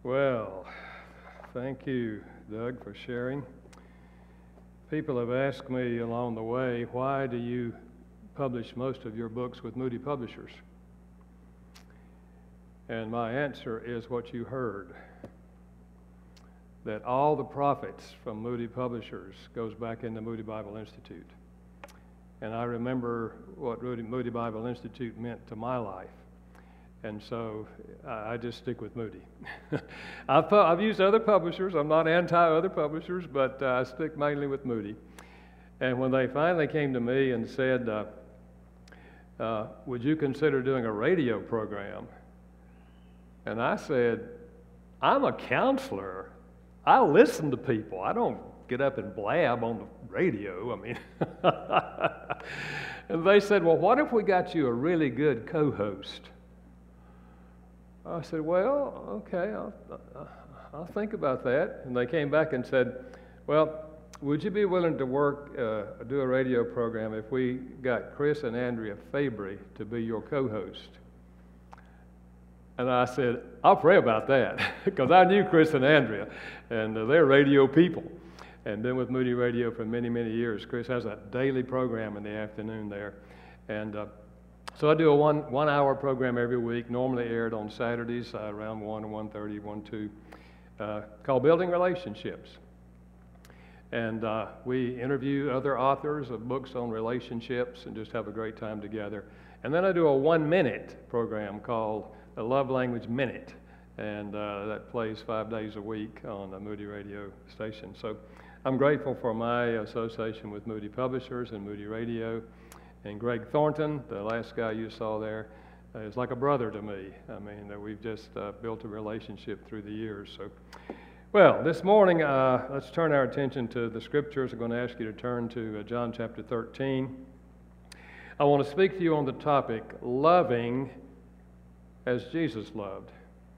Well, thank you, Doug, for sharing. People have asked me along the way, why do you publish most of your books with Moody Publishers? And my answer is what you heard, that all the profits from Moody Publishers goes back into Moody Bible Institute. And I remember what Moody Bible Institute meant to my life. And so I just stick with Moody. I've used other publishers. I'm not anti-other publishers, but I stick mainly with Moody. And when they finally came to me and said, would you consider doing a radio program? And I said, I'm a counselor. I listen to people. I don't get up and blab on the radio. I mean, and they said, well, what if we got you a really good co-host? I said, well, okay, I'll think about that. And they came back and said, well, would you be willing to do a radio program if we got Chris and Andrea Fabry to be your co-host? And I said, I'll pray about that, because I knew Chris and Andrea, and they're radio people, and been with Moody Radio for many, many years. Chris has a daily program in the afternoon there, and so I do a one-hour program every week, normally aired on Saturdays around 1 or 1:30, 1, 2, called Building Relationships. And we interview other authors of books on relationships and just have a great time together. And then I do a 1-minute program called the Love Language Minute, and that plays 5 days a week on the Moody Radio station. So I'm grateful for my association with Moody Publishers and Moody Radio. And Greg Thornton, the last guy you saw there, is like a brother to me. I mean, we've just built a relationship through the years. So, well, this morning, let's turn our attention to the scriptures. I'm going to ask you to turn to John chapter 13. I want to speak to you on the topic, loving as Jesus loved.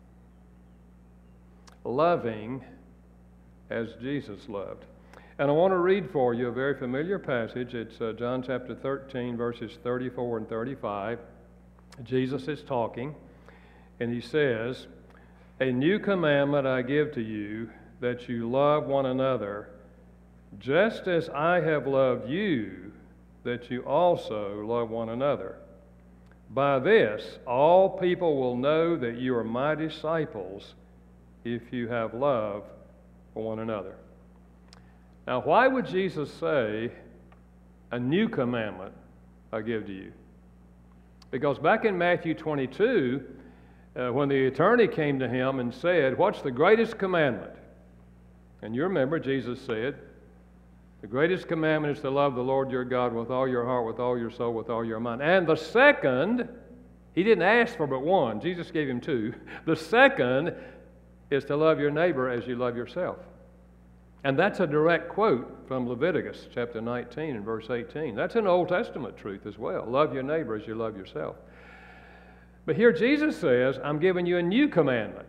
Loving as Jesus loved. And I want to read for you a very familiar passage. It's John chapter 13, verses 34 and 35. Jesus is talking, and he says, a new commandment I give to you, that you love one another, just as I have loved you, that you also love one another. By this, all people will know that you are my disciples, if you have love for one another. Now, why would Jesus say, a new commandment I give to you? Because back in Matthew 22, when the attorney came to him and said, what's the greatest commandment? And you remember Jesus said, the greatest commandment is to love the Lord your God with all your heart, with all your soul, with all your mind. And the second, he didn't ask for but one. Jesus gave him two. The second is to love your neighbor as you love yourself. And that's a direct quote from Leviticus chapter 19 and verse 18. That's an Old Testament truth as well. Love your neighbor as you love yourself. But here Jesus says, I'm giving you a new commandment.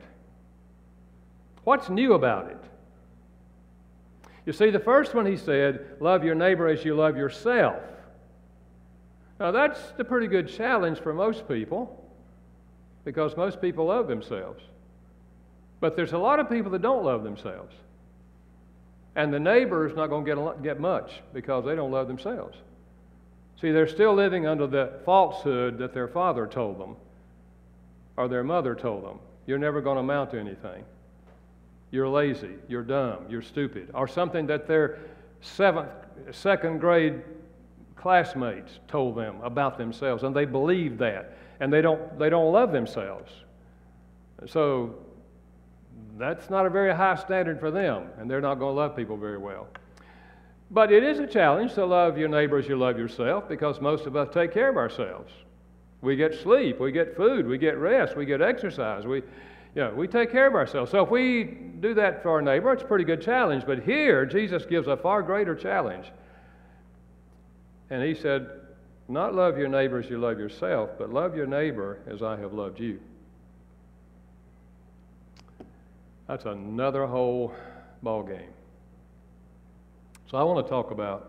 What's new about it? You see, the first one he said, love your neighbor as you love yourself. Now that's a pretty good challenge for most people, because most people love themselves. But there's a lot of people that don't love themselves. And the neighbor is not going to get much because they don't love themselves. See, they're still living under the falsehood that their father told them or their mother told them. You're never going to amount to anything. You're lazy, you're dumb, you're stupid, or something that their second grade classmates told them about themselves, and they believe that, and they don't love themselves. So that's not a very high standard for them, and they're not going to love people very well. But it is a challenge to love your neighbor as you love yourself, because most of us take care of ourselves. We get sleep, we get food, we get rest, we get exercise, we take care of ourselves. So if we do that for our neighbor, it's a pretty good challenge. But here, Jesus gives a far greater challenge. And he said, not love your neighbor as you love yourself, but love your neighbor as I have loved you. That's another whole ball game. So I want to talk about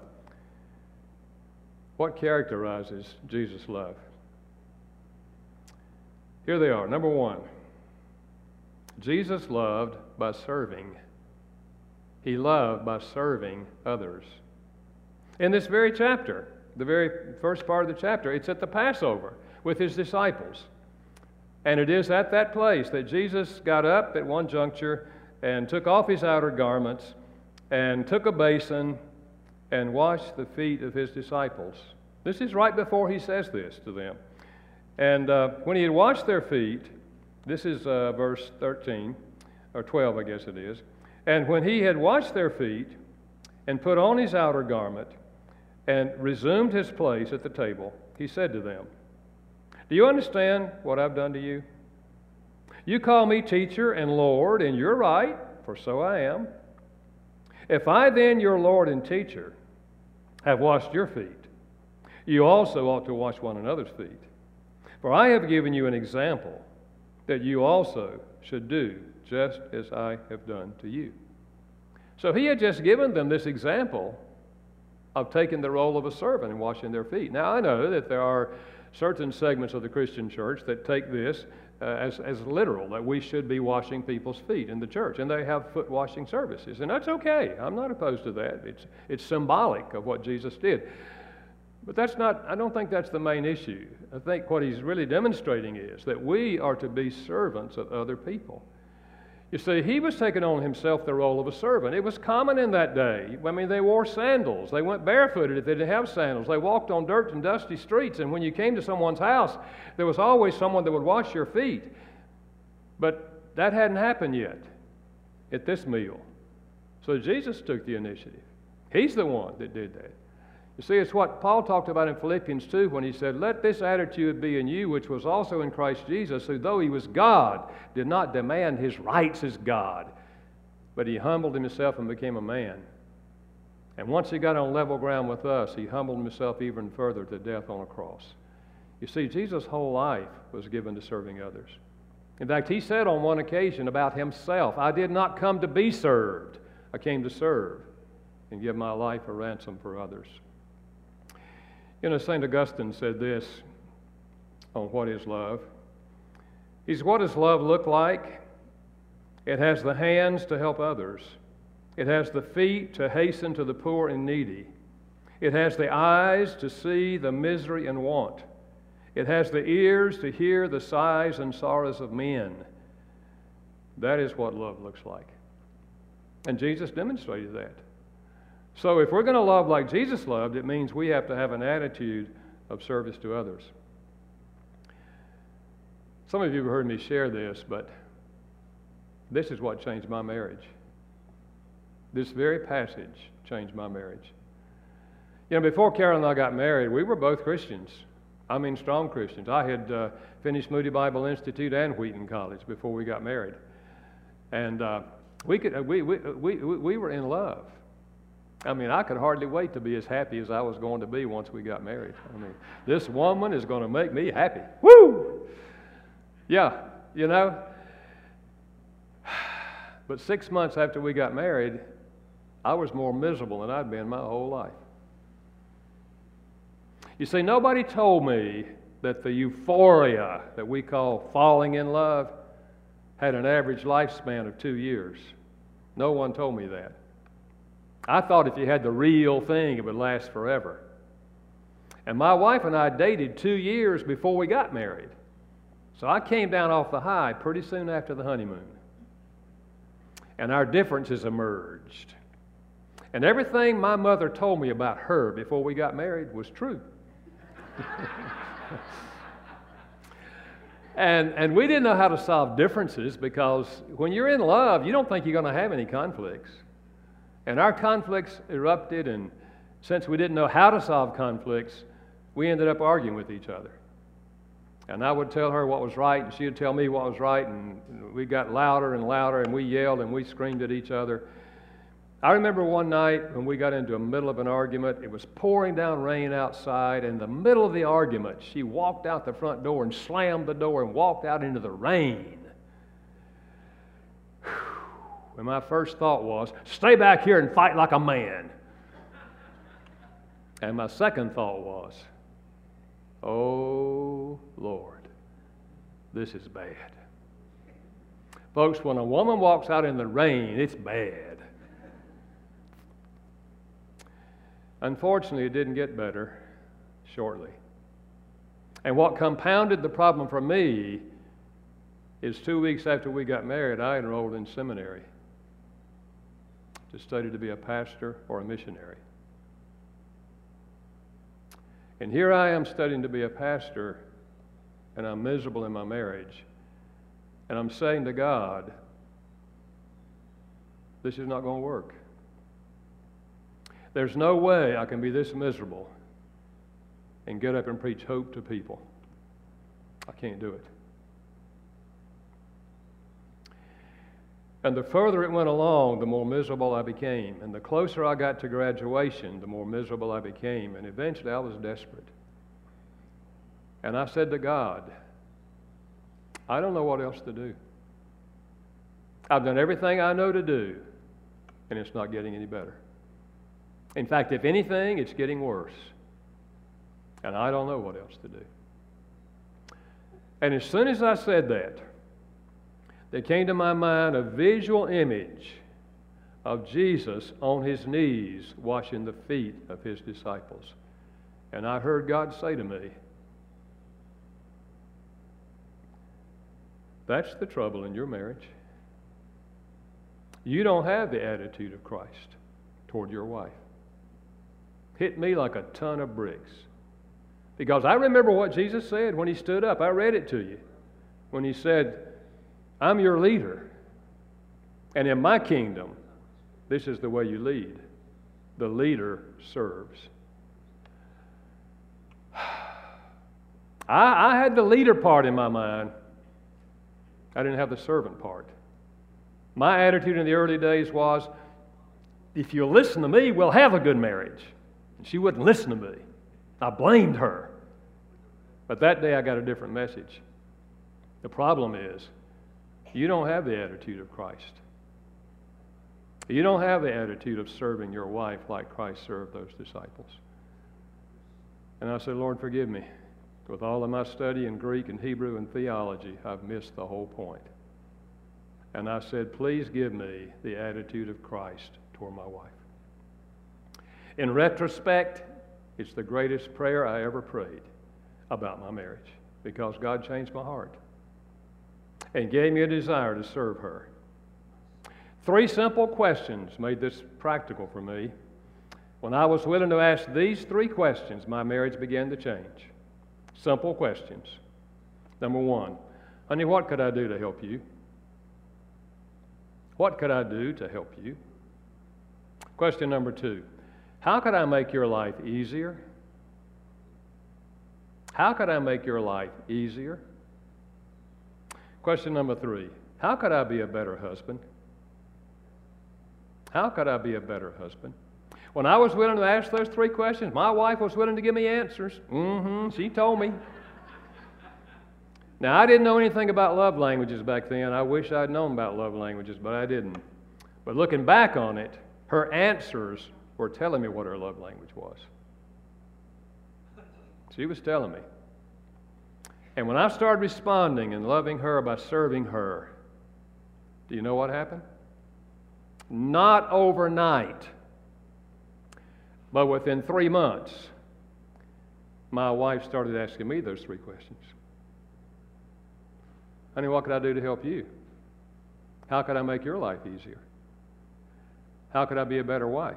what characterizes Jesus' love. Here they are. Number one, Jesus loved by serving. He loved by serving others. In this very chapter, the very first part of the chapter, it's at the Passover with his disciples. And it is at that place that Jesus got up at one juncture and took off his outer garments and took a basin and washed the feet of his disciples. This is right before he says this to them. And when he had washed their feet, this is verse 13, or 12, I guess it is. And when he had washed their feet and put on his outer garment and resumed his place at the table, he said to them, "Do you understand what I've done to you? You call me teacher and Lord, and you're right, for so I am. If I then, your Lord and teacher, have washed your feet, you also ought to wash one another's feet. For I have given you an example that you also should do just as I have done to you." So he had just given them this example of taking the role of a servant and washing their feet. Now I know that there are certain segments of the Christian church that take this as literal, that we should be washing people's feet in the church, and they have foot washing services, and that's okay. I'm not opposed to that. It's symbolic of what Jesus did. But that's not, I don't think that's the main issue. I think what he's really demonstrating is that we are to be servants of other people. You see, he was taking on himself the role of a servant. It was common in that day. I mean, they wore sandals. They went barefooted if they didn't have sandals. They walked on dirt and dusty streets, and when you came to someone's house, there was always someone that would wash your feet. But that hadn't happened yet at this meal. So Jesus took the initiative. He's the one that did that. You see, it's what Paul talked about in Philippians 2 when he said, "Let this attitude be in you, which was also in Christ Jesus, who though he was God, did not demand his rights as God, but he humbled himself and became a man. And once he got on level ground with us, he humbled himself even further to death on a cross." You see, Jesus' whole life was given to serving others. In fact, he said on one occasion about himself, "I did not come to be served. I came to serve and give my life a ransom for others." You know, St. Augustine said this on what is love. He said, "What does love look like? It has the hands to help others. It has the feet to hasten to the poor and needy. It has the eyes to see the misery and want. It has the ears to hear the sighs and sorrows of men." That is what love looks like. And Jesus demonstrated that. So if we're going to love like Jesus loved, it means we have to have an attitude of service to others. Some of you have heard me share this, but this is what changed my marriage. This very passage changed my marriage. You know, before Carol and I got married, we were both Christians. I mean, strong Christians. I had finished Moody Bible Institute and Wheaton College before we got married. And we were in love. I mean, I could hardly wait to be as happy as I was going to be once we got married. I mean, this woman is going to make me happy. Woo! Yeah, you know. But 6 months after we got married, I was more miserable than I'd been my whole life. You see, nobody told me that the euphoria that we call falling in love had an average lifespan of 2 years. No one told me that. I thought if you had the real thing, it would last forever. And my wife and I dated 2 years before we got married. So I came down off the high pretty soon after the honeymoon. And our differences emerged. And everything my mother told me about her before we got married was true. And we didn't know how to solve differences because when you're in love, you don't think you're going to have any conflicts. And our conflicts erupted, and since we didn't know how to solve conflicts, we ended up arguing with each other. And I would tell her what was right, and she would tell me what was right, and we got louder and louder, and we yelled and we screamed at each other. I remember one night when we got into the middle of an argument. It was pouring down rain outside. In the middle of the argument, she walked out the front door and slammed the door and walked out into the rain. And my first thought was, stay back here and fight like a man. And my second thought was, oh, Lord, this is bad. Folks, when a woman walks out in the rain, it's bad. Unfortunately, it didn't get better shortly. And what compounded the problem for me is 2 weeks after we got married, I enrolled in seminary to study to be a pastor or a missionary. And here I am studying to be a pastor, and I'm miserable in my marriage. And I'm saying to God, this is not going to work. There's no way I can be this miserable and get up and preach hope to people. I can't do it. And the further it went along, the more miserable I became. And the closer I got to graduation, the more miserable I became. And eventually I was desperate. And I said to God, I don't know what else to do. I've done everything I know to do, and it's not getting any better. In fact, if anything, it's getting worse. And I don't know what else to do. And as soon as I said that, there came to my mind a visual image of Jesus on his knees washing the feet of his disciples. And I heard God say to me, that's the trouble in your marriage. You don't have the attitude of Christ toward your wife. Hit me like a ton of bricks. Because I remember what Jesus said when he stood up. I read it to you. When he said, I'm your leader. And in my kingdom, this is the way you lead. The leader serves. I had the leader part in my mind. I didn't have the servant part. My attitude in the early days was, if you'll listen to me, we'll have a good marriage. And she wouldn't listen to me. I blamed her. But that day I got a different message. The problem is, you don't have the attitude of Christ. You don't have the attitude of serving your wife like Christ served those disciples. And I said, Lord, forgive me. With all of my study in Greek and Hebrew and theology, I've missed the whole point. And I said, please give me the attitude of Christ toward my wife. In retrospect, it's the greatest prayer I ever prayed about my marriage, because God changed my heart and gave me a desire to serve her. 3 simple questions made this practical for me. When I was willing to ask these 3 questions, my marriage began to change. Simple questions. Number 1, honey, what could I do to help you? What could I do to help you? Question number 2, how could I make your life easier? How could I make your life easier? Question number 3, how could I be a better husband? How could I be a better husband? When I was willing to ask those 3 questions, my wife was willing to give me answers. She told me. Now, I didn't know anything about love languages back then. I wish I'd known about love languages, but I didn't. But looking back on it, her answers were telling me what her love language was. She was telling me. And when I started responding and loving her by serving her, do you know what happened? Not overnight, but within 3 months, my wife started asking me those 3 questions. Honey, what could I do to help you? How could I make your life easier? How could I be a better wife?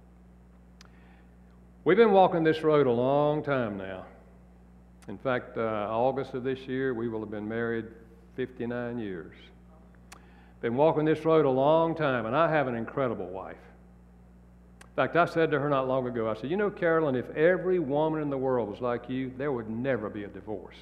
We've been walking this road a long time now. In fact, August of this year, we will have been married 59 years. Been walking this road a long time, and I have an incredible wife. In fact, I said to her not long ago, I said, you know, Carolyn, if every woman in the world was like you, there would never be a divorce.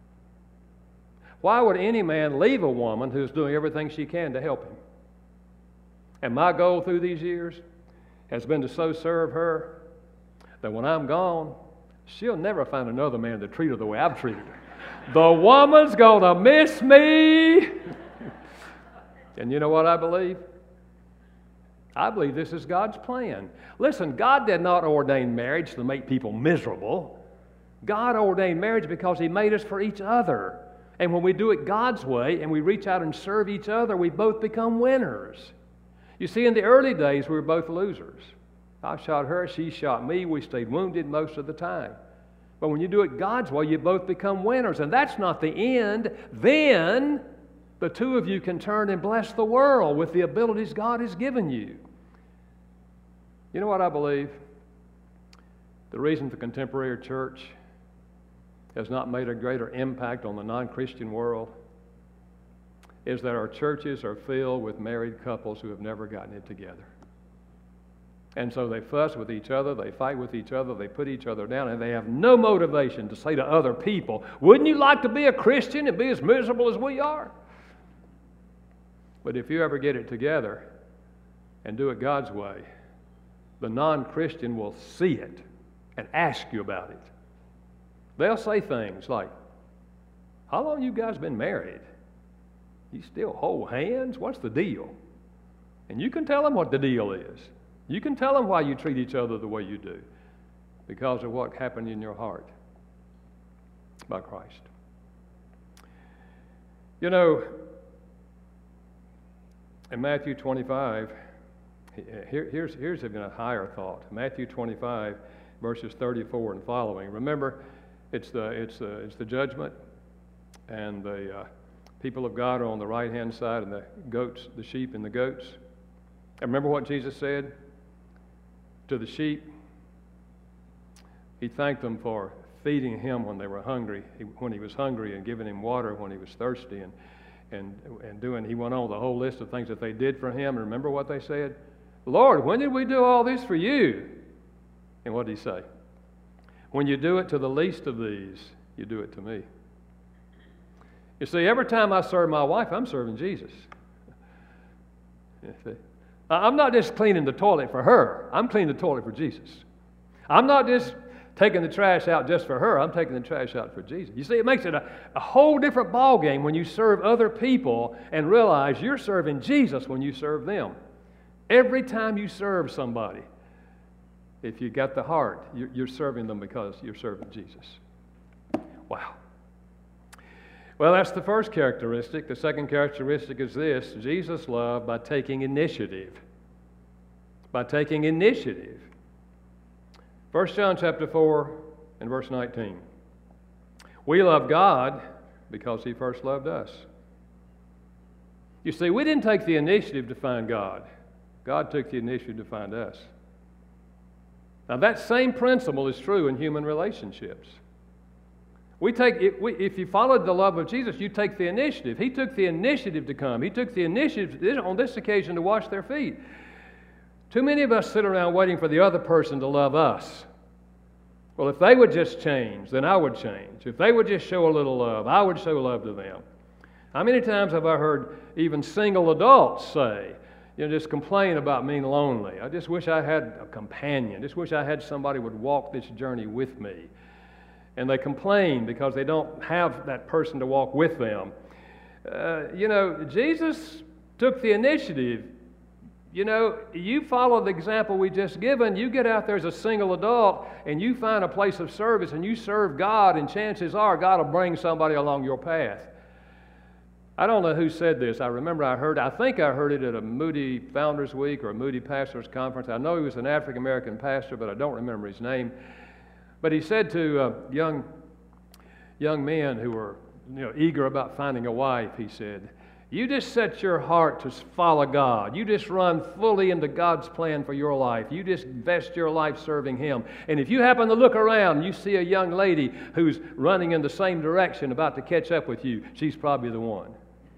Why would any man leave a woman who's doing everything she can to help him? And my goal through these years has been to so serve her that when I'm gone, she'll never find another man to treat her the way I've treated her. The woman's gonna miss me. And you know what I believe? I believe this is God's plan. Listen, God did not ordain marriage to make people miserable. God ordained marriage because He made us for each other. And when we do it God's way and we reach out and serve each other, we both become winners. You see, in the early days, we were both losers. I shot her, she shot me, we stayed wounded most of the time. But when you do it God's way, you both become winners. And that's not the end. Then the two of you can turn and bless the world with the abilities God has given you. You know what I believe? The reason the contemporary church has not made a greater impact on the non-Christian world is that our churches are filled with married couples who have never gotten it together. And so they fuss with each other, they fight with each other, they put each other down, and they have no motivation to say to other people, wouldn't you like to be a Christian and be as miserable as we are? But if you ever get it together and do it God's way, the non-Christian will see it and ask you about it. They'll say things like, how long you guys been married? You still hold hands? What's the deal? And you can tell them what the deal is. You can tell them why you treat each other the way you do, because of what happened in your heart by Christ. You know, in Matthew 25, here's even a higher thought. Matthew 25, verses 34 and following. Remember, it's the judgment, and the people of God are on the right-hand side, and the sheep and the goats. And remember what Jesus said to the sheep? He thanked them for feeding him when they were hungry, when he was hungry, and giving him water when he was thirsty, he went on the whole list of things that they did for him. And remember what they said? Lord, when did we do all this for you? And what did he say? When you do it to the least of these, you do it to me. You see, every time I serve my wife, I'm serving Jesus. You see? I'm not just cleaning the toilet for her. I'm cleaning the toilet for Jesus. I'm not just taking the trash out just for her. I'm taking the trash out for Jesus. You see, it makes it a whole different ballgame when you serve other people and realize you're serving Jesus when you serve them. Every time you serve somebody, if you got the heart, you're serving them because you're serving Jesus. Wow. Well, that's the first characteristic. The second characteristic is this: Jesus loved by taking initiative. By taking initiative. 1 John chapter 4 and verse 19. We love God because He first loved us. You see, we didn't take the initiative to find God. God took the initiative to find us. Now, that same principle is true in human relationships. If you followed the love of Jesus, you take the initiative. He took the initiative to come. He took the initiative on this occasion to wash their feet. Too many of us sit around waiting for the other person to love us. Well, if they would just change, then I would change. If they would just show a little love, I would show love to them. How many times have I heard even single adults say, just complain about being lonely. I just wish I had a companion. Just wish I had somebody who would walk this journey with me. And they complain because they don't have that person to walk with them. Jesus took the initiative. You follow the example we just given. You get out there as a single adult and you find a place of service and you serve God, and chances are God will bring somebody along your path. I don't know who said this. I think I heard it at a Moody Founders Week or a Moody Pastors Conference. I know he was an African-American pastor, but I don't remember his name. But he said to young men who were eager about finding a wife, he said, you just set your heart to follow God. You just run fully into God's plan for your life. You just invest your life serving Him. And if you happen to look around and you see a young lady who's running in the same direction about to catch up with you, she's probably the one.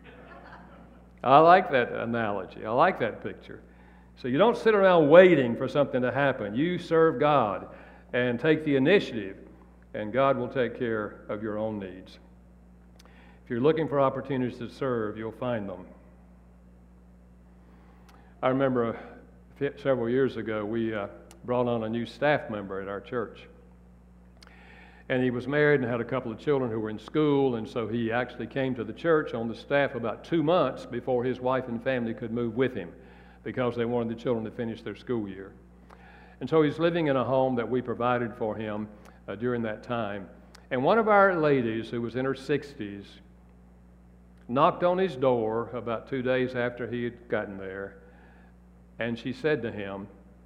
I like that analogy. I like that picture. So you don't sit around waiting for something to happen. You serve God and take the initiative, and God will take care of your own needs. If you're looking for opportunities to serve, you'll find them. I remember several years ago, we brought on a new staff member at our church. And he was married and had a couple of children who were in school, and so he actually came to the church on the staff about 2 months before his wife and family could move with him, because they wanted the children to finish their school year. And so he's living in a home that we provided for him during that time. And one of our ladies, who was in her 60s, knocked on his door about 2 days after he had gotten there, and she said to him,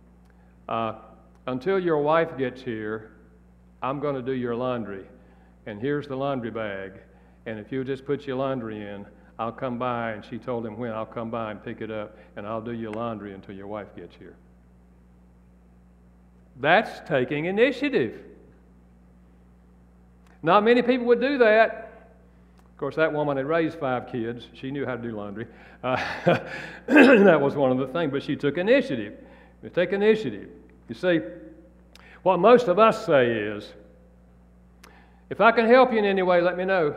until your wife gets here, I'm going to do your laundry, and here's the laundry bag, and if you'll just put your laundry in, I'll come by. And she told him when. I'll come by and pick it up, and I'll do your laundry until your wife gets here. That's taking initiative. Not many people would do that. Of course, that woman had raised 5 kids. She knew how to do laundry. That was one of the things, but she took initiative. You take initiative. You see, what most of us say is, if I can help you in any way, let me know.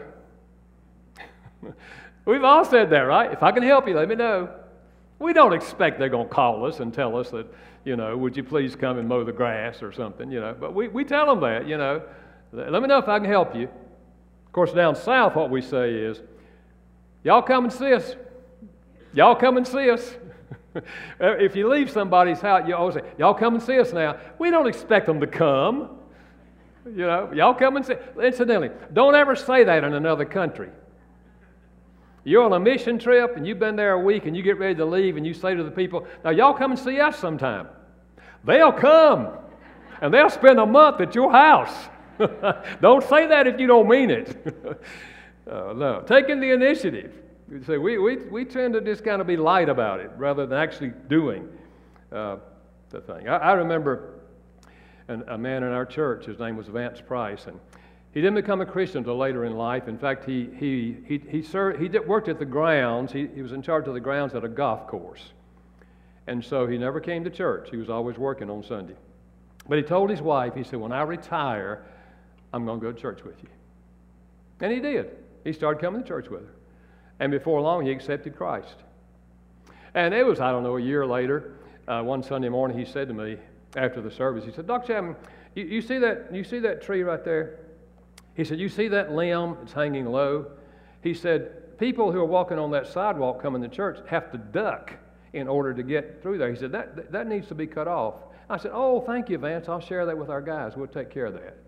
We've all said that, right? If I can help you, let me know. We don't expect they're going to call us and tell us that, would you please come and mow the grass or something, But we tell them that, Let me know if I can help you. Of course, down south, what we say is, y'all come and see us. Y'all come and see us. If you leave somebody's house, you always say, y'all come and see us now. We don't expect them to come. Y'all come and see. Incidentally, don't ever say that in another country. You're on a mission trip and you've been there a week and you get ready to leave and you say to the people, now y'all come and see us sometime. They'll come and they'll spend a month at your house. Don't say that if you don't mean it. No, taking the initiative. You say, we tend to just kind of be light about it rather than actually doing the thing. I remember a man in our church, his name was Vance Price, and he didn't become a Christian until later in life. In fact, he worked at the grounds. He was in charge of the grounds at a golf course. And so he never came to church. He was always working on Sunday. But he told his wife, he said, when I retire, I'm going to go to church with you. And he did. He started coming to church with her. And before long, he accepted Christ. And it was, a year later, one Sunday morning, he said to me after the service, he said, Dr. Chapman, you see that tree right there? He said, you see that limb? It's hanging low. He said, people who are walking on that sidewalk coming to church have to duck in order to get through there. He said, that needs to be cut off. I said, oh, thank you, Vance. I'll share that with our guys. We'll take care of that.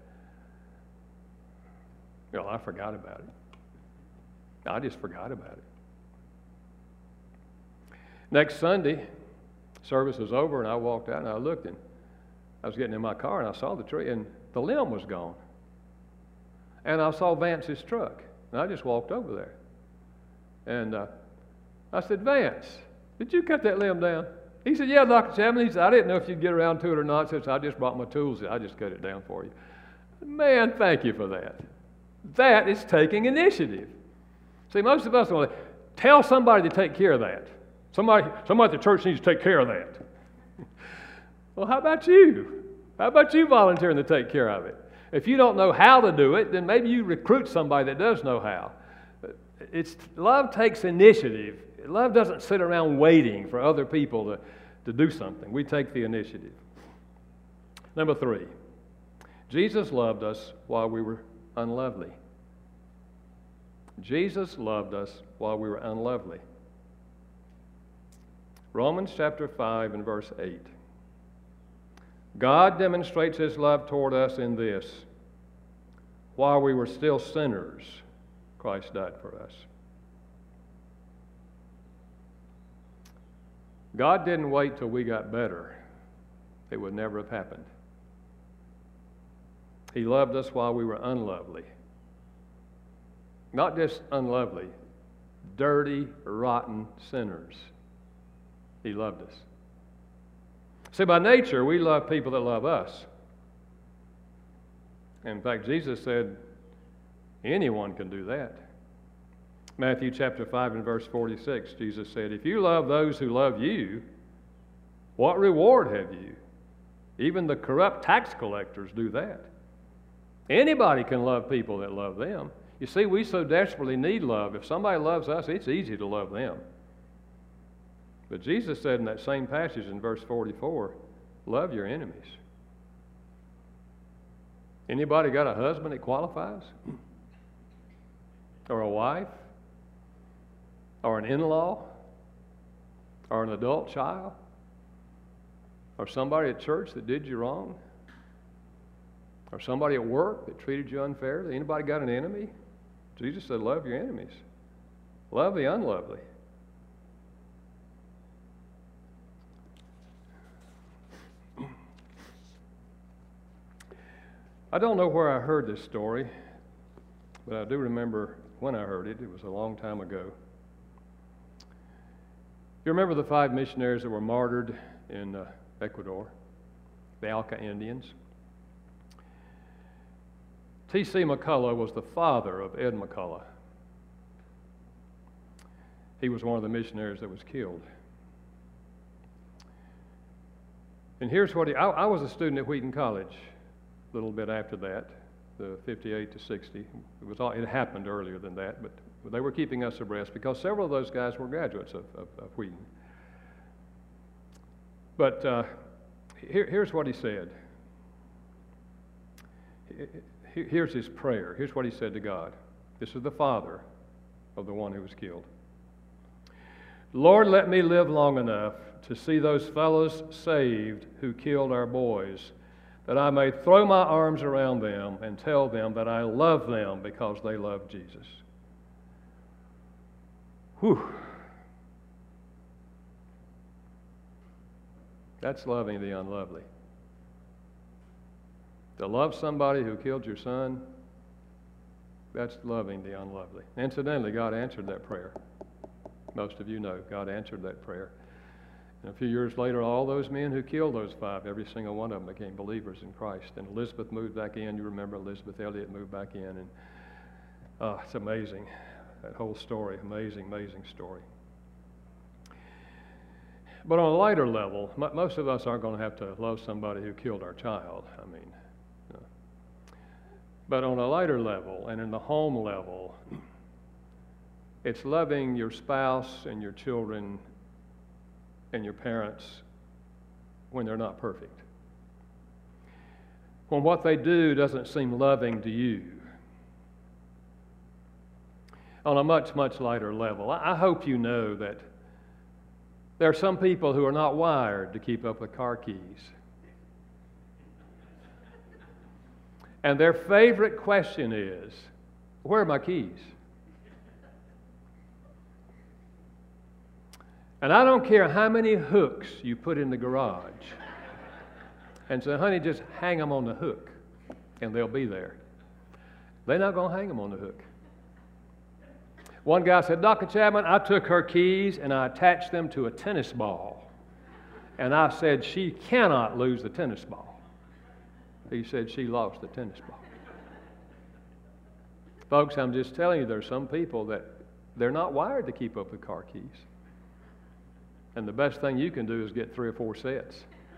Well, I forgot about it. I just forgot about it. Next Sunday, service was over, and I walked out, and I looked, and I was getting in my car, and I saw the tree, and the limb was gone. And I saw Vance's truck, and I just walked over there. And I said, Vance, did you cut that limb down? He said, yeah, Dr. Chapman. He said, I didn't know if you'd get around to it or not, so I just brought my tools. I just cut it down for you. Man, thank you for that. That is taking initiative. See, most of us want to tell somebody to take care of that. Somebody at the church needs to take care of that. Well, how about you? How about you volunteering to take care of it? If you don't know how to do it, then maybe you recruit somebody that does know how. Love takes initiative. Love doesn't sit around waiting for other people to do something. We take the initiative. Number 3, Jesus loved us while we were unlovely. Jesus loved us while we were unlovely. Romans chapter 5 and verse 8. God demonstrates his love toward us in this: while we were still sinners, Christ died for us. God didn't wait till we got better. It would never have happened. He loved us while we were unlovely. Not just unlovely, dirty, rotten sinners. He loved us. See, by nature, we love people that love us. In fact, Jesus said, anyone can do that. Matthew chapter 5 and verse 46, Jesus said, if you love those who love you, what reward have you? Even the corrupt tax collectors do that. Anybody can love people that love them. You see, we so desperately need love. If somebody loves us, it's easy to love them. But Jesus said in that same passage in verse 44, love your enemies. Anybody got a husband that qualifies? Or a wife? Or an in-law? Or an adult child? Or somebody at church that did you wrong? Or somebody at work that treated you unfairly? Anybody got an enemy? Jesus said, love your enemies. Love the unlovely. I don't know where I heard this story, but I do remember when I heard it. It was a long time ago. You remember the 5 missionaries that were martyred in Ecuador, the Auca Indians? T.C. McCullough was the father of Ed McCullough. He was one of the missionaries that was killed. And here's what I was a student at Wheaton College a little bit after that, the 58 to 60. It happened earlier than that, but they were keeping us abreast because several of those guys were graduates of Wheaton. But here's what he said. Here's his prayer. Here's what he said to God. This is the father of the one who was killed. Lord, let me live long enough to see those fellows saved who killed our boys, that I may throw my arms around them and tell them that I love them because they love Jesus. Whew. That's loving the unlovely. To love somebody who killed your son, that's loving the unlovely. Incidentally, God answered that prayer. Most of you know God answered that prayer. And a few years later, all those men who killed those 5, every single one of them became believers in Christ. And Elizabeth moved back in. You remember Elizabeth Elliot moved back in. And it's amazing, that whole story. Amazing, amazing story. But on a lighter level, most of us aren't going to have to love somebody who killed our child. But on a lighter level and in the home level, it's loving your spouse and your children and your parents when they're not perfect. When what they do doesn't seem loving to you. On a much, much lighter level, I hope you know that there are some people who are not wired to keep up with car keys. And their favorite question is, where are my keys? And I don't care how many hooks you put in the garage. And so, honey, just hang them on the hook, and they'll be there. They're not going to hang them on the hook. One guy said, Dr. Chapman, I took her keys and I attached them to a tennis ball. And I said, she cannot lose the tennis ball. He said, she lost the tennis ball. Folks, I'm just telling you, there's some people that they're not wired to keep up with car keys. And the best thing you can do is get 3 or 4 sets.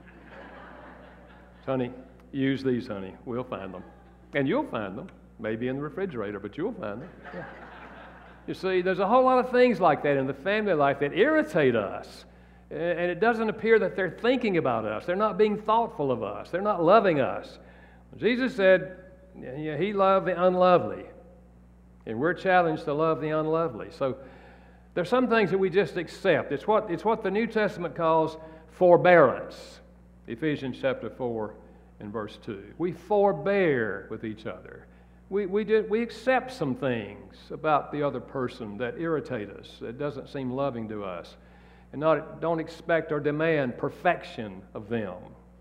Honey, use these, honey. We'll find them. And you'll find them. Maybe in the refrigerator, but you'll find them. Yeah. You see, there's a whole lot of things like that in the family life that irritate us. And it doesn't appear that they're thinking about us. They're not being thoughtful of us. They're not loving us. Jesus said he loved the unlovely. And we're challenged to love the unlovely. So there's some things that we just accept. It's what the New Testament calls forbearance. Ephesians chapter 4 and verse 2. We forbear with each other. We accept some things about the other person that irritate us, that doesn't seem loving to us, and don't expect or demand perfection of them.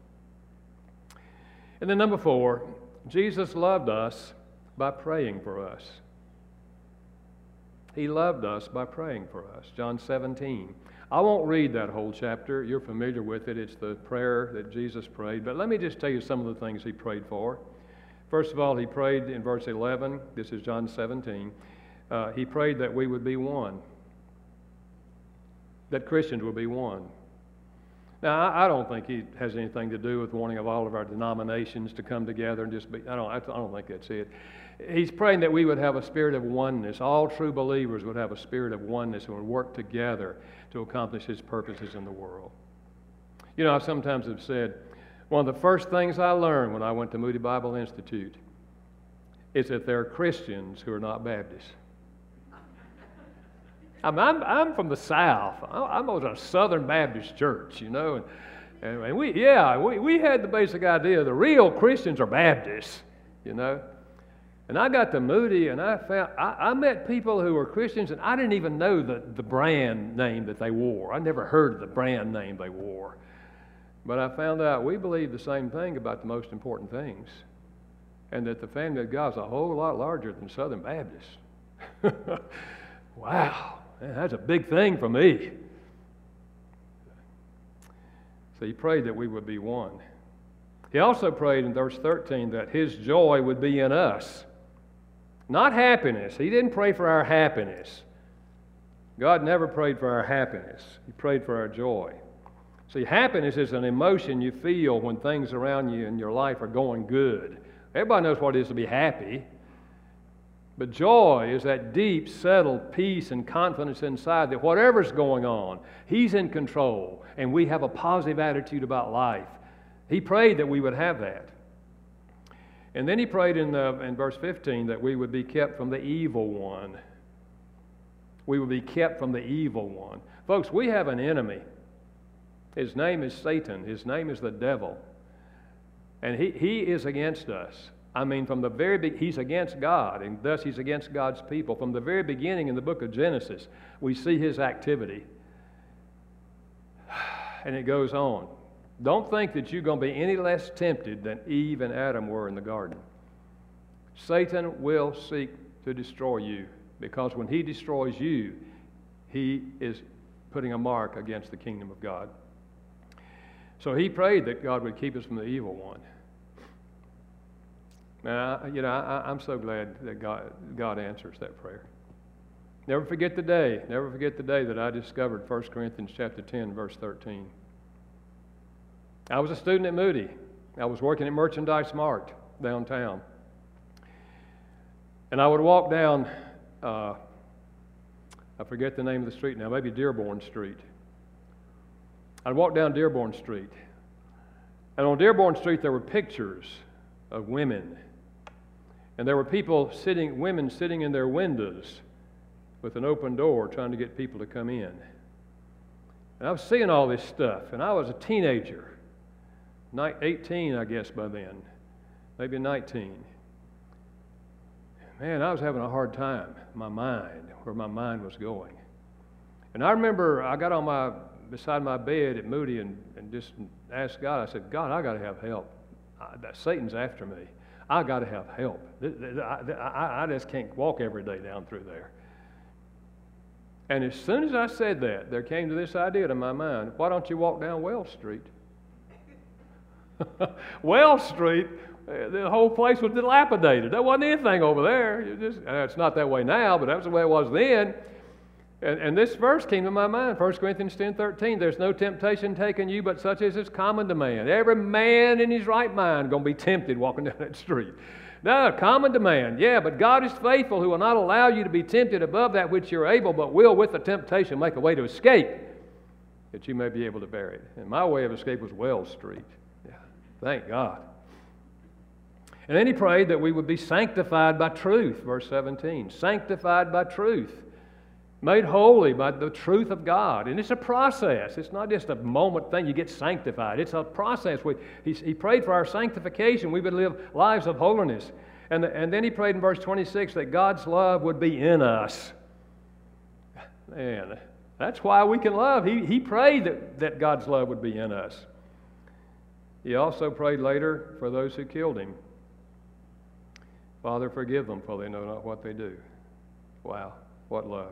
And then number 4, Jesus loved us by praying for us. He loved us by praying for us. John 17. I won't read that whole chapter. You're familiar with it. It's the prayer that Jesus prayed. But let me just tell you some of the things he prayed for. First of all, he prayed in verse 11. This is John 17. He prayed that we would be one, that Christians would be one. Now, I don't think he has anything to do with wanting of all of our denominations to come together and just be. I don't think that's it. He's praying that we would have a spirit of oneness. All true believers would have a spirit of oneness and would work together to accomplish his purposes in the world. You know, I sometimes have said, one of the first things I learned when I went to Moody Bible Institute is that there are Christians who are not Baptists. I'm from the South. I'm of a Southern Baptist church, you know, and we had the basic idea the real Christians are Baptists, you know. And I got to Moody, and I met people who were Christians, and I didn't even know the brand name that they wore. I never heard of the brand name they wore. But I found out we believe the same thing about the most important things, and that the family of God is a whole lot larger than Southern Baptists. Wow, man, that's a big thing for me. So he prayed that we would be one. He also prayed in verse 13 that his joy would be in us. Not happiness. He didn't pray for our happiness. God never prayed for our happiness. He prayed for our joy. See, happiness is an emotion you feel when things around you in your life are going good. Everybody knows what it is to be happy. But joy is that deep, settled peace and confidence inside that whatever's going on, He's in control, and we have a positive attitude about life. He prayed that we would have that. And then he prayed in verse 15 that we would be kept from the evil one. We would be kept from the evil one. Folks, we have an enemy. His name is Satan. His name is the devil. And he is against us. I mean, from the very beginning, he's against God, and thus he's against God's people. From the very beginning in the book of Genesis, we see his activity. And it goes on. Don't think that you're going to be any less tempted than Eve and Adam were in the garden. Satan will seek to destroy you, because when he destroys you, he is putting a mark against the kingdom of God. So he prayed that God would keep us from the evil one. Now, I'm so glad that God answers that prayer. Never forget the day that I discovered 1 Corinthians chapter 10, verse 13. I was a student at Moody. I was working at Merchandise Mart downtown. And I would walk down, I forget the name of the street now, maybe Dearborn Street. I'd walk down Dearborn Street. And on Dearborn Street there were pictures of women. And there were women sitting in their windows with an open door trying to get people to come in. And I was seeing all this stuff, and I was a teenager. 18, I guess, by then. Maybe 19. Man, I was having a hard time in my mind, where my mind was going. And I remember I got beside my bed at Moody and just asked God. I said, God, I got to have help. Satan's after me. I got to have help. I just can't walk every day down through there. And as soon as I said that, there came to this idea to my mind, why don't you walk down Wells Street? Wells Street, the whole place was dilapidated. There wasn't anything over there. It's not that way now, but that was the way it was then. And this verse came to my mind, 1 Corinthians 10:13. There's no temptation taken you, but such as is common to man. Every man in his right mind going to be tempted walking down that street. No, common to man. Yeah, but God is faithful, who will not allow you to be tempted above that which you're able, but will with the temptation make a way to escape, that you may be able to bear it. And my way of escape was Wells Street. Yeah, thank God. And then he prayed that we would be sanctified by truth, verse 17. Sanctified by truth. Made holy by the truth of God. And it's a process. It's not just a moment thing you get sanctified. It's a process. He prayed for our sanctification. We would live lives of holiness. And then he prayed in verse 26 that God's love would be in us. Man, that's why we can love. He prayed that God's love would be in us. He also prayed later for those who killed him. Father, forgive them, for they know not what they do. Wow, what love.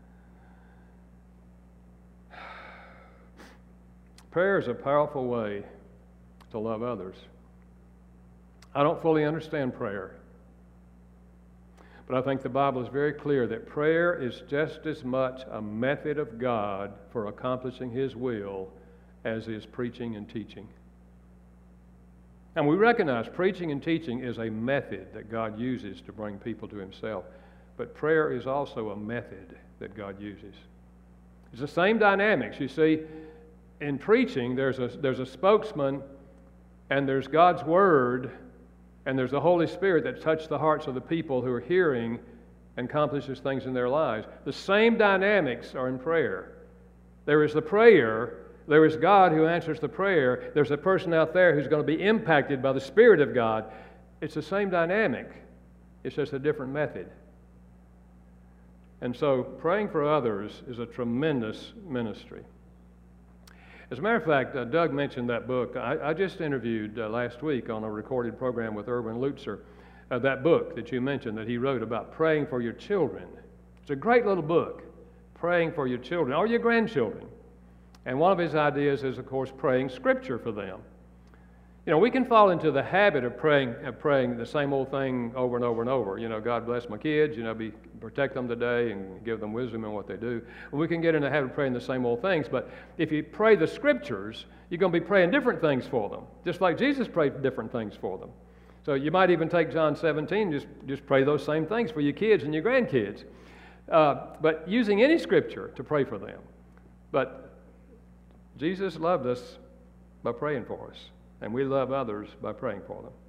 Prayer is a powerful way to love others. I don't fully understand prayer, but I think the Bible is very clear that prayer is just as much a method of God for accomplishing His will as is preaching and teaching. And we recognize preaching and teaching is a method that God uses to bring people to Himself, but prayer is also a method that God uses. It's the same dynamics. You see, in preaching, there's a spokesman, and there's God's Word, and there's the Holy Spirit that touches the hearts of the people who are hearing and accomplishes things in their lives. The same dynamics are in prayer. There is the prayer, there is God who answers the prayer, there's a person out there who's going to be impacted by the Spirit of God. It's the same dynamic. It's just a different method. And so praying for others is a tremendous ministry. As a matter of fact, Doug mentioned that book. I just interviewed last week on a recorded program with Erwin Lutzer, that book that you mentioned that he wrote about praying for your children. It's a great little book, praying for your children or your grandchildren. And one of his ideas is, of course, praying Scripture for them. You know, we can fall into the habit of praying the same old thing over and over and over. You know, God bless my kids, protect them today and give them wisdom in what they do. And we can get in the habit of praying the same old things, but if you pray the Scriptures, you're going to be praying different things for them, just like Jesus prayed different things for them. So you might even take John 17, just pray those same things for your kids and your grandkids, but using any Scripture to pray for them. But Jesus loved us by praying for us. And we love others by praying for them.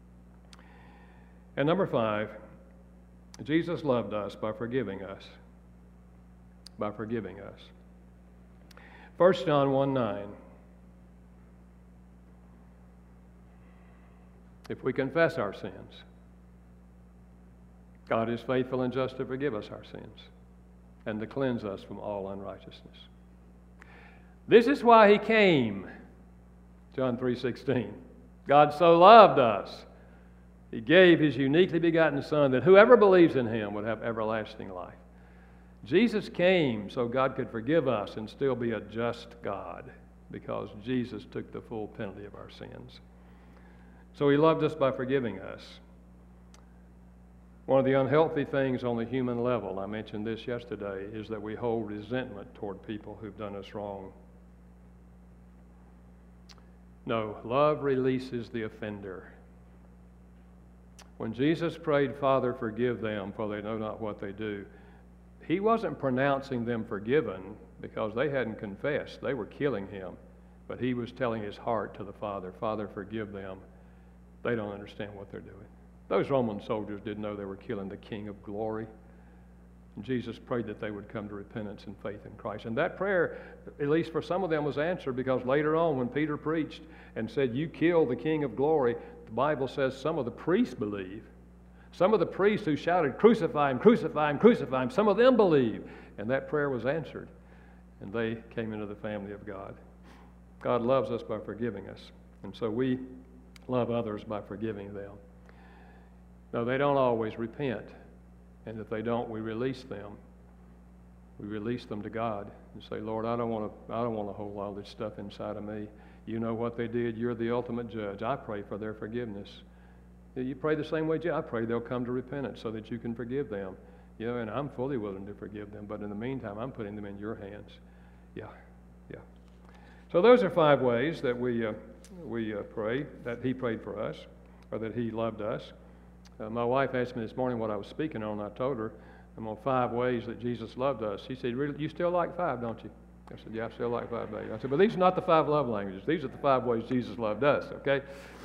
And number 5, Jesus loved us by forgiving us. By forgiving us. 1 John 1:9. If we confess our sins, God is faithful and just to forgive us our sins and to cleanse us from all unrighteousness. This is why He came. John 3:16. God so loved us, He gave His uniquely begotten Son, that whoever believes in Him would have everlasting life. Jesus came so God could forgive us and still be a just God, because Jesus took the full penalty of our sins. So He loved us by forgiving us. One of the unhealthy things on the human level, I mentioned this yesterday, is that we hold resentment toward people who've done us wrong. No, love releases the offender. When Jesus prayed, Father, forgive them, for they know not what they do, He wasn't pronouncing them forgiven because they hadn't confessed. They were killing Him. But He was telling His heart to the Father, Father, forgive them. They don't understand what they're doing. Those Roman soldiers didn't know they were killing the King of glory. And Jesus prayed that they would come to repentance and faith in Christ. And that prayer, at least for some of them, was answered, because later on when Peter preached and said, you killed the King of glory, the Bible says some of the priests believe. Some of the priests who shouted, crucify Him, crucify Him, crucify Him, some of them believe. And that prayer was answered. And they came into the family of God. God loves us by forgiving us. And so we love others by forgiving them. No, they don't always repent. And if they don't, we release them. We release them to God and say, Lord, I don't want to hold all this stuff inside of me. You know what they did. You're the ultimate judge. I pray for their forgiveness. You pray the same way I pray they'll come to repentance so that you can forgive them. And I'm fully willing to forgive them, but in the meantime, I'm putting them in your hands. Yeah. So those are 5 ways that we pray, that He prayed for us, or that He loved us. My wife asked me this morning what I was speaking on. I told her I'm on 5 ways that Jesus loved us. She said, really, you still like 5, don't you? I said, yeah, I still like 5, baby. I said, but these are not the 5 love languages. These are the 5 ways Jesus loved us, okay?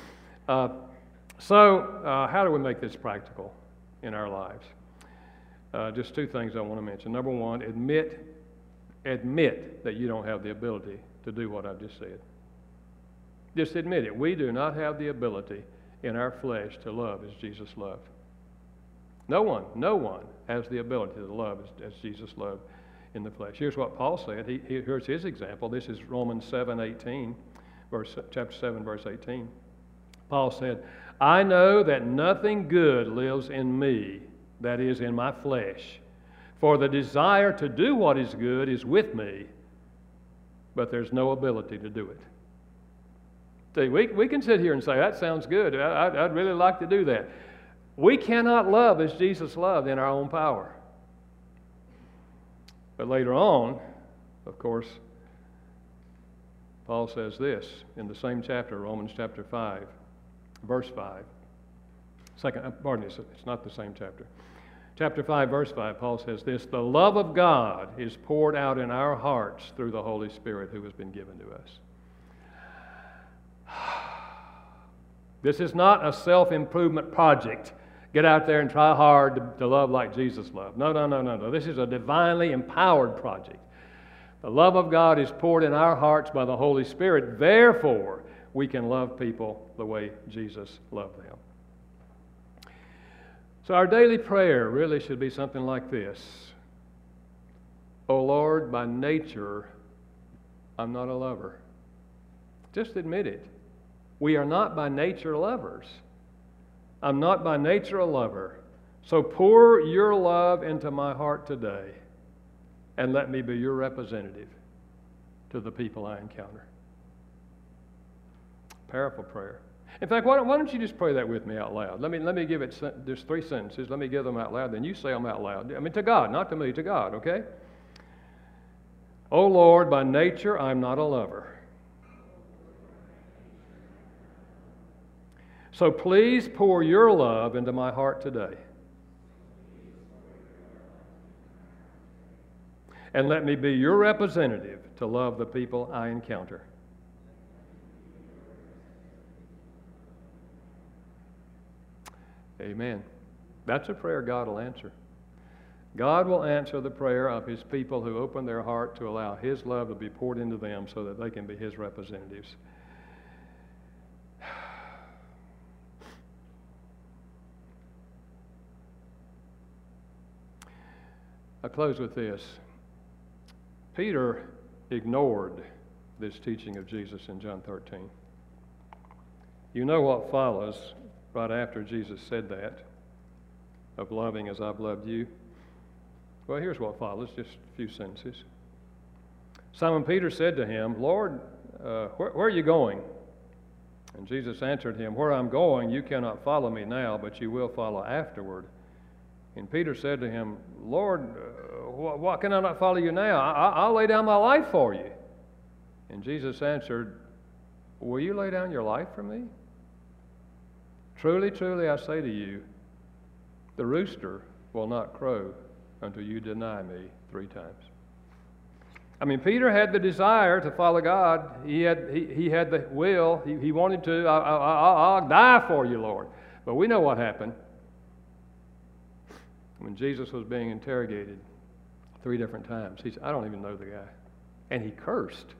So how do we make this practical in our lives? Just 2 things I want to mention. Number 1, admit that you don't have the ability to do what I've just said. Just admit it. We do not have the ability in our flesh to love as Jesus loved. No one has the ability to love as Jesus loved in the flesh. Here's what Paul said. Here's his example. This is Romans 7:18, chapter 7, verse 18. Paul said, I know that nothing good lives in me, that is, in my flesh. For the desire to do what is good is with me, but there's no ability to do it. See, we can sit here and say, that sounds good. I'd really like to do that. We cannot love as Jesus loved in our own power. But later on, of course, Paul says this in the same chapter, Romans chapter 5, verse 5. It's not the same chapter. Chapter 5, verse 5, Paul says this, the love of God is poured out in our hearts through the Holy Spirit who has been given to us. This is not a self-improvement project. Get out there and try hard to love like Jesus loved. No. This is a divinely empowered project. The love of God is poured in our hearts by the Holy Spirit. Therefore, we can love people the way Jesus loved them. So our daily prayer really should be something like this. Oh Lord, by nature, I'm not a lover. Just admit it. We are not by nature lovers. I'm not by nature a lover. So pour your love into my heart today and let me be your representative to the people I encounter. Powerful prayer. In fact, why don't you just pray that with me out loud? Let me give it just 3 sentences. Let me give them out loud. Then you say them out loud. I mean, to God, not to me, to God, okay? Oh Lord, by nature, I'm not a lover. So please pour your love into my heart today. And let me be your representative to love the people I encounter. Amen. That's a prayer God will answer. God will answer the prayer of His people who open their heart to allow His love to be poured into them so that they can be His representatives. I close with this. Peter ignored this teaching of Jesus in John 13. You know what follows right after Jesus said that, of loving as I've loved you? Well, here's what follows, just a few sentences. Simon Peter said to him, Lord, where are you going? And Jesus answered him, Where I'm going, you cannot follow me now, but you will follow afterward. And Peter said to him, Lord, why can I not follow you now? I'll lay down my life for you. And Jesus answered, Will you lay down your life for me? Truly, truly, I say to you, the rooster will not crow until you deny me 3 times. I mean, Peter had the desire to follow God. He had the will. He wanted to. I'll die for you, Lord. But we know what happened. When Jesus was being interrogated 3 different times, he said, I don't even know the guy. And he cursed.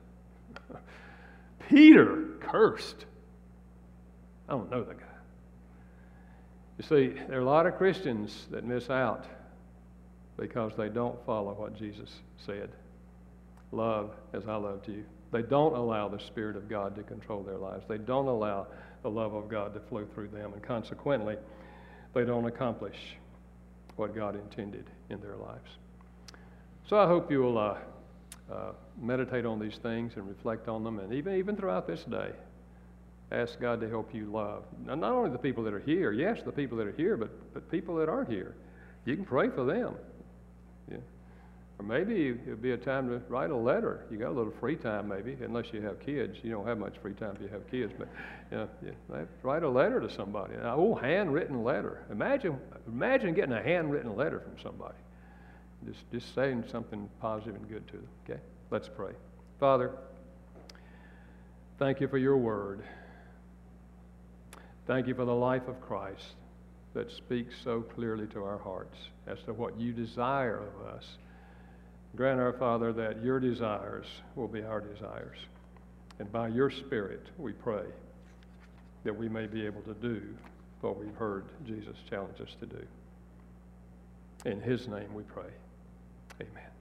Peter cursed. I don't know the guy. You see, there are a lot of Christians that miss out because they don't follow what Jesus said. Love as I loved you. They don't allow the Spirit of God to control their lives. They don't allow the love of God to flow through them. And consequently, they don't accomplish what God intended in their lives. So I hope you will meditate on these things and reflect on them. And even throughout this day, ask God to help you love. Now, not only the people that are here, yes, the people that are here, but people that aren't here. You can pray for them. Yeah. Or maybe it'll be a time to write a letter. You got a little free time maybe, unless you have kids. You don't have much free time if you have kids, but write a letter to somebody. An old handwritten letter. Imagine getting a handwritten letter from somebody. Just saying something positive and good to them. Okay? Let's pray. Father, thank you for your word. Thank you for the life of Christ that speaks so clearly to our hearts as to what you desire of us. Grant our Father that your desires will be our desires. And by your Spirit, we pray that we may be able to do what we've heard Jesus challenge us to do. In his name we pray. Amen.